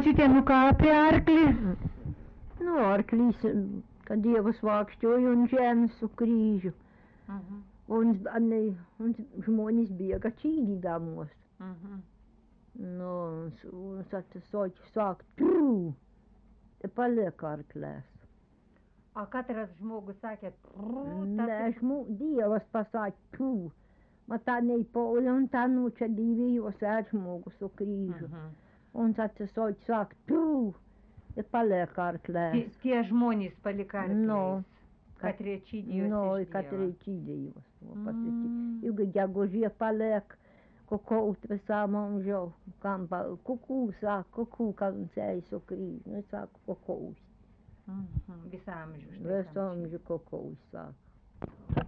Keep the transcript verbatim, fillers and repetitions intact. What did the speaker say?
klausyte, nu ką apie arklį? Nu, arklys, kad Dievas vaikščioja un žemės su kryžiu. Mhm. Un, un, un žmonės bėga čīdīdamos. Mhm. Nu, un tad soķi sāk trū, te paliek arklēs. A katras žmogus sakė, Nē, žmu, Dievas pasāk trū. Man tā neipauļa un tā nu čia divijos ēd žmogu su krīžu. Mhm. Un tad tas soķi sāk trū, te paliek arklēs. Tie, tie žmonės palika arkliais. No. Katrie čīdījos No, iš katrai Dievo. čīdījos. Mm. Ilgi ģegožie paliek, ko kaut visā mūžā, kam pa kukū sāk, kukū, kam cēj su krīžu. Nu, sāk kukūs. Mhm. Visā amžių. štai Visā kam čia. mūžu kukūs sāk.